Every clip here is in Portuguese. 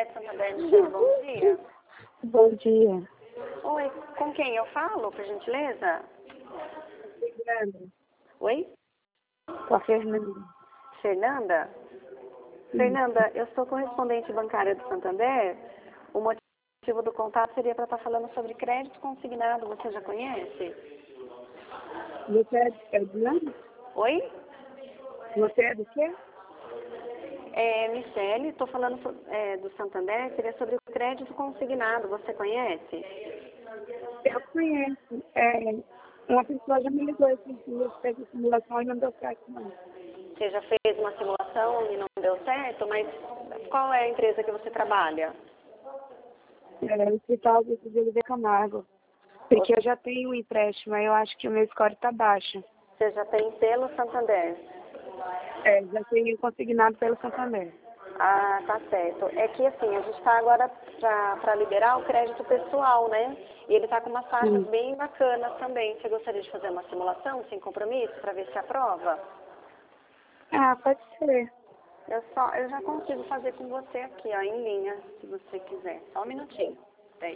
Crédito Santander, Michelle, bom dia. Bom dia. Oi, com quem eu falo, por gentileza? Fernanda. Oi? Com a Fernanda. Fernanda? Fernanda, eu sou correspondente bancária do Santander. O motivo do contato seria para estar falando sobre crédito consignado. Você já conhece? Você é do nome? Oi? Você é do quê? Michele, estou falando do Santander. Seria sobre o crédito consignado. Você conhece? Eu conheço. Uma pessoa já me ligou esses dias, fez a simulação e não deu certo, não. Você já fez uma simulação e não deu certo, mas qual é a empresa que você trabalha? O Hospital do Oliveira Camargo. Porque eu já tenho um empréstimo, aí eu acho que o meu score está baixo. Você já tem pelo Santander? Já tenho consignado pelo Santander. Ah, tá certo. É que assim, a gente está agora para liberar o crédito pessoal, né? E ele está com umas taxas bem bacanas também. Você gostaria de fazer uma simulação sem compromisso para ver se aprova? Ah, pode ser. Eu já consigo fazer com você aqui, ó, em linha, se você quiser. Só um minutinho. Peraí.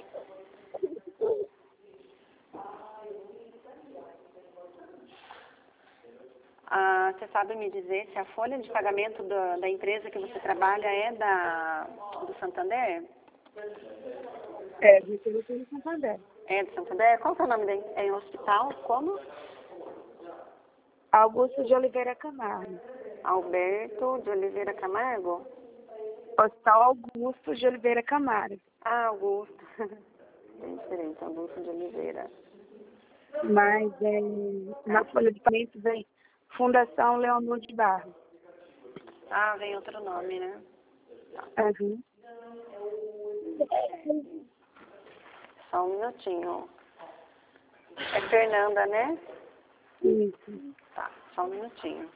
Ah, você sabe me dizer se a folha de pagamento da empresa que você trabalha é do Santander? Já tenho pelo Santander. É do Santander? Qual que é o nome da hospital? Como? Augusto de Oliveira Camargo. Alberto de Oliveira Camargo? Hospital Augusto de Oliveira Camargo. Ah, Augusto. Bem diferente, Augusto de Oliveira. Mas na folha de pagamento vem Fundação Leonor de Barros. Ah, vem outro nome, né? Uhum. Só um minutinho. É Fernanda, né? Isso. Tá, só um minutinho.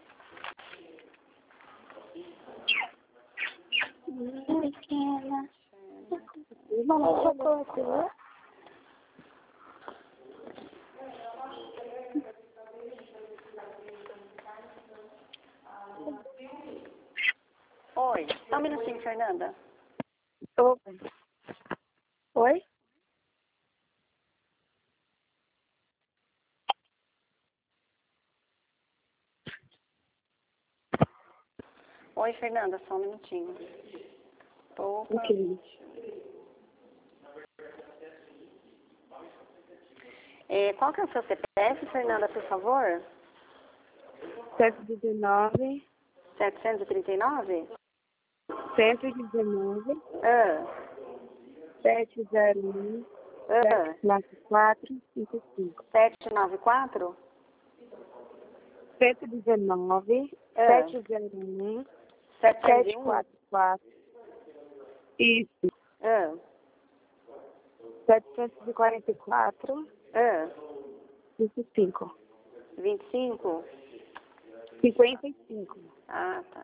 Oi, só um minutinho, Fernanda. Oi? Oi, Fernanda, só um minutinho. Ok. Qual que é o seu CPF, Fernanda, por favor? 119, 739? 119, Ah, 701, ah. 7455. 794? 119, Ah. 701, 701? 744. Isso. Ah, 744, ah. 25. 25? 55. Ah, tá.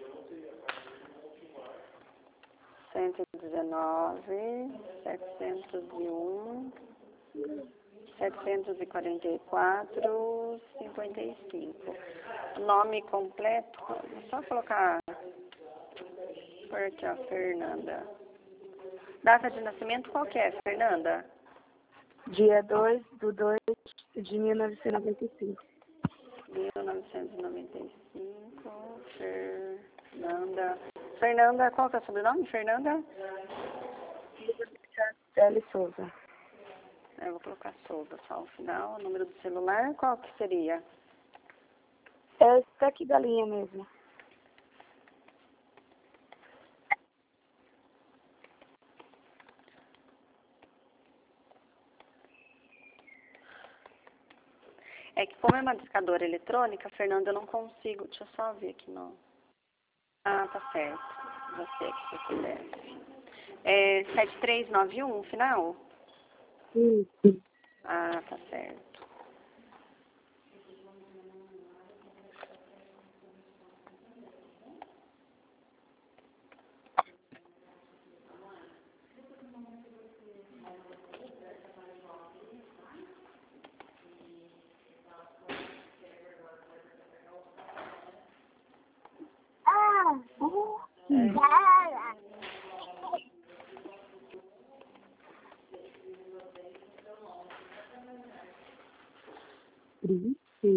119, 701, 744, 55. Nome completo, só colocar por aqui, ó, Fernanda. Data de nascimento qual que é, Fernanda? Dia 2/2/1995. 1995, Fernanda. Fernanda, qual que é o sobrenome, Fernanda? L. Souza. Eu vou colocar Souza só ao final. O número do celular, qual que seria? Esse daqui da linha mesmo. É que como é uma discadora eletrônica, Fernanda, eu não consigo. Deixa eu só ver aqui no. Ah, tá certo. Já sei que você pudesse. 7391, final? Isso. Ah, tá certo.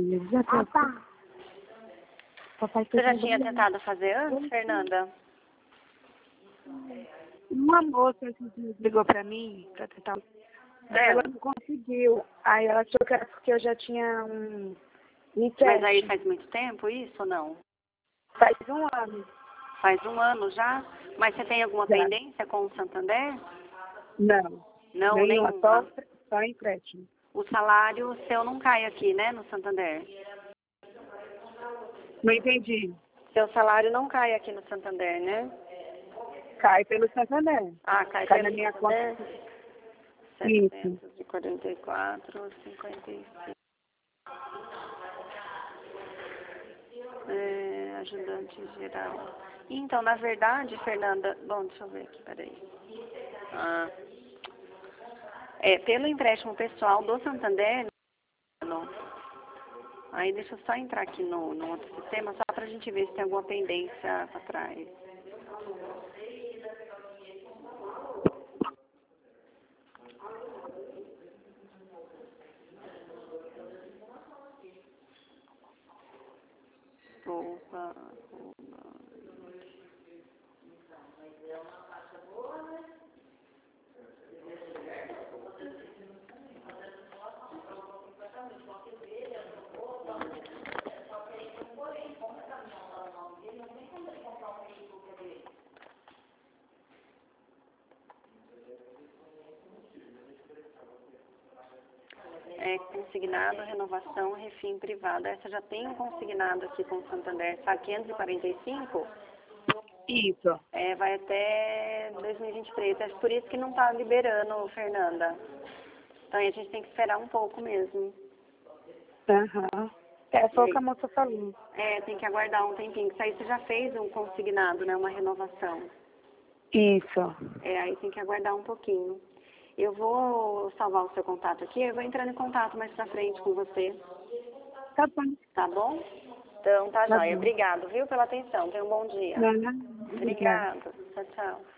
Ele já tá. Papai Você já tinha tentado fazer antes, Fernanda? Uma moça que ligou pra mim pra tentar. Ela não conseguiu. Aí ela achou que era porque eu já tinha um Mas aí faz muito tempo isso ou não? Faz um ano. Faz um ano já? Mas você tem alguma pendência com o Santander? Não. Não, nenhuma. nenhuma. Só empréstimo. O salário seu não cai aqui, né, no Santander? Não entendi. Seu salário não cai aqui no Santander, né? Cai pelo Santander. Ah, cai na pelo minha Santander? conta. 744,55. Ajudante geral. Então, na verdade, Fernanda... Bom, deixa eu ver aqui, peraí. Pelo empréstimo pessoal do Santander... Não. Aí deixa eu só entrar aqui no outro sistema, só pra gente ver se tem alguma pendência pra trás. Opa. Consignado, renovação, refim privado. Essa já tem um consignado aqui com o Santander, sabe? 545? Isso. Vai até 2023. É por isso que não está liberando, Fernanda. Então a gente tem que esperar um pouco mesmo. Aham. Foi o que a moça falou. Tem que aguardar um tempinho. Isso aí você já fez um consignado, né? Uma renovação. Isso. Aí tem que aguardar um pouquinho. Eu vou salvar o seu contato aqui, eu vou entrando em contato mais pra frente com você. Tá bom. Tá bom? Então, tá joia. Obrigado, viu, pela atenção. Tenha um bom dia. Obrigada. Obrigada. Tchau, tchau.